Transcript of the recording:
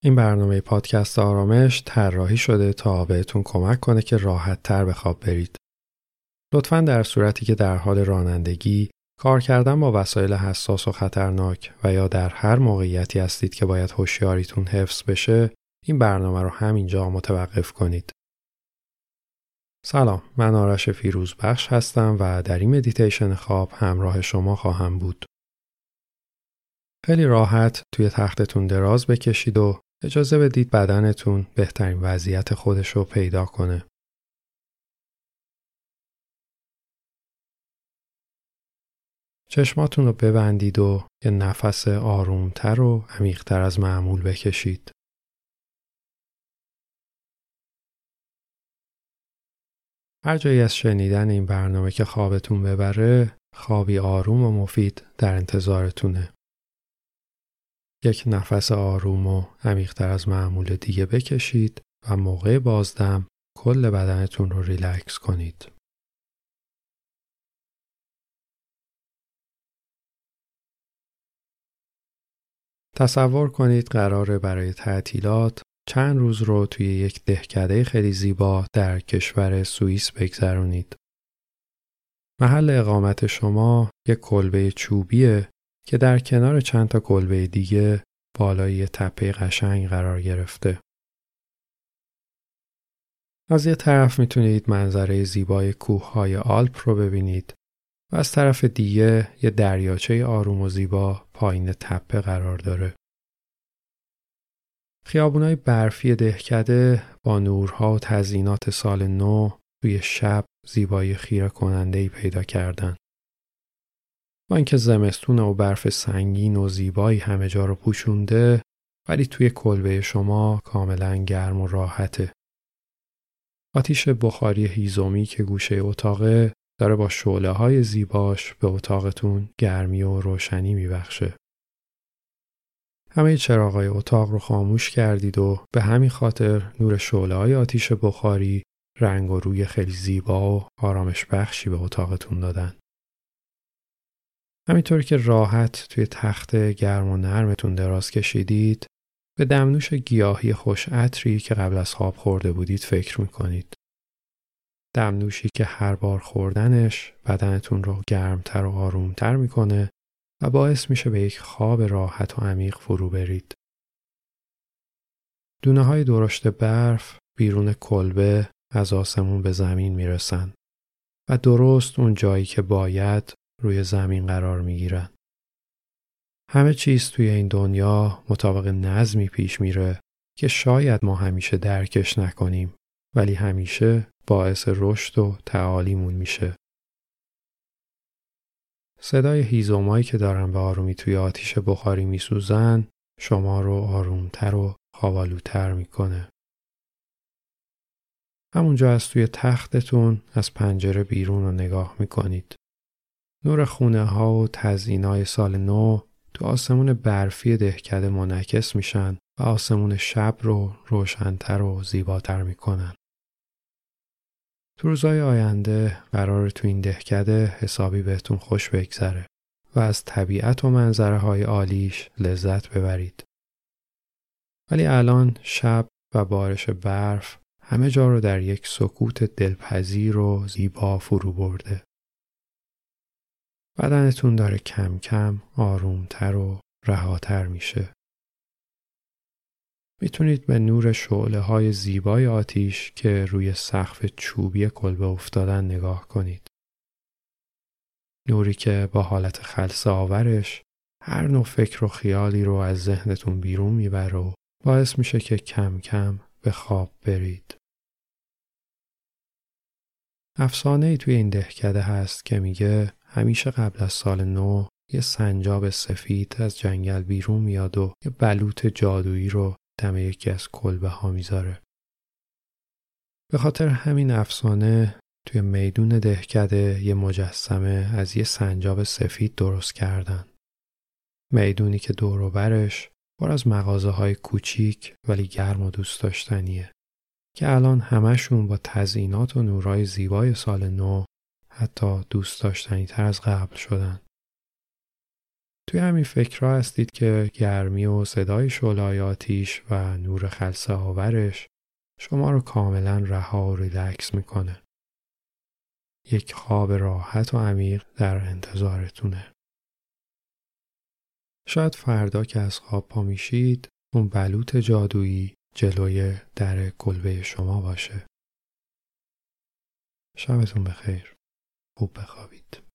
این برنامه پادکست آرامش طراحی شده تا بهتون کمک کنه که راحت تر به خواب برید. لطفاً در صورتی که در حال رانندگی، کار کردن با وسایل حساس و خطرناک و یا در هر موقعیتی هستید که باید هوشیاریتون حفظ بشه، این برنامه رو همینجا متوقف کنید. سلام، من آرش فیروزبخش هستم و در این مدیتیشن خواب همراه شما خواهم بود. خیلی راحت توی تختتون دراز بکشید و اجازه بدید بدنتون بهترین وضعیت خودش رو پیدا کنه. چشماتون رو ببندید و یه نفس آرومتر و عمیق‌تر از معمول بکشید. هر جایی از شنیدن این برنامه که خوابتون ببره، خوابی آروم و مفید در انتظارتونه. یک نفس آروم و عمیق‌تر از معمول دیگه بکشید و موقع بازدم کل بدنتون رو ریلکس کنید. تصور کنید قراره برای تعطیلات چند روز رو توی یک دهکده خیلی زیبا در کشور سوئیس بگذرونید. محل اقامت شما یک کلبه چوبیه که در کنار چند تا کلبه دیگه بالای یه تپه قشنگ قرار گرفته. از یه طرف میتونید منظره زیبای کوههای آلپ رو ببینید و از طرف دیگه یه دریاچه آروم و زیبا پایین تپه قرار داره. خیابونای برفی دهکده با نورها و تزیینات سال نو توی شب زیبایی خیره کننده‌ای پیدا کردن. با اینکه زمستون و برف سنگین و زیبایی همه جا رو پوشونده، ولی توی کلبه شما کاملا گرم و راحته. آتیش بخاری هیزمی که گوشه اتاقه داره با شعله‌های زیباش به اتاقتون گرمی و روشنی میبخشه. همه چراغ‌های اتاق رو خاموش کردید و به همین خاطر نور شعله‌های آتیش بخاری رنگ و روی خیلی زیبا و آرامش بخشی به اتاقتون دادن. همینطور که راحت توی تخت گرم و نرمتون دراز کشیدید، به دمنوش گیاهی خوش عطری که قبل از خواب خورده بودید فکر میکنید. دمنوشی که هر بار خوردنش بدنتون رو گرمتر و آرومتر میکنه و باعث میشه به یک خواب راحت و عمیق فرو برید. دونه های درشت برف بیرون کلبه از آسمون به زمین میرسن و درست اون جایی که باید روی زمین قرار میگیرن. همه چیز توی این دنیا مطابق نظمی پیش میره که شاید ما همیشه درکش نکنیم، ولی همیشه باعث رشد و تعالیمون میشه. صدای هیزمایی که دارن به آرومی توی آتیش بخاری میسوزن شما رو آرومتر و خوابالوتر میکنه. همونجا از توی تختتون از پنجره بیرون رو نگاه میکنید. نور خونه ها و تزیینای سال نو تو آسمون برفی دهکده منعکس میشن و آسمون شب رو روشن‌تر و زیباتر میکنن. تو روزهای آینده قراره تو این دهکده حسابی بهتون خوش بگذره و از طبیعت و منظره‌های عالیش لذت ببرید. ولی الان شب و بارش برف همه جا رو در یک سکوت دلپذیر و زیبا فرو برده. بدنتون داره کم کم آرومتر و رهاتر میشه. میتونید به نور شعله‌های زیبای آتیش که روی سقف چوبی کلبه افتادن نگاه کنید. نوری که با حالت خلسه آورش هر نوع فکر و خیالی رو از ذهنتون بیرون میبره و باعث میشه که کم کم به خواب برید. افسانه‌ای توی این دهکده هست که میگه همیشه قبل از سال نو یه سنجاب سفید از جنگل بیرون میاد و یه بلوط جادویی رو دم یکی از کلبه ها میذاره. به خاطر همین افسانه توی میدون دهکده یه مجسمه از یه سنجاب سفید درست کردن. میدونی که دور و برش پر از مغازه‌های کوچیک ولی گرم و دوست داشتنیه که الان همشون با تزیینات و نورای زیبای سال نو حتی دوست داشتنی تر از قبل شدن. توی همین فکرها هستید که گرمی و صدای شعله‌های آتیش و نور خلسه آورش شما رو کاملا رها و ریلکس میکنه. یک خواب راحت و عمیق در انتظارتونه. شاید فردا که از خواب پا میشید اون بلوط جادویی جلوی در کلبه شما باشه. شبتون بخیر. خوب بخوابید.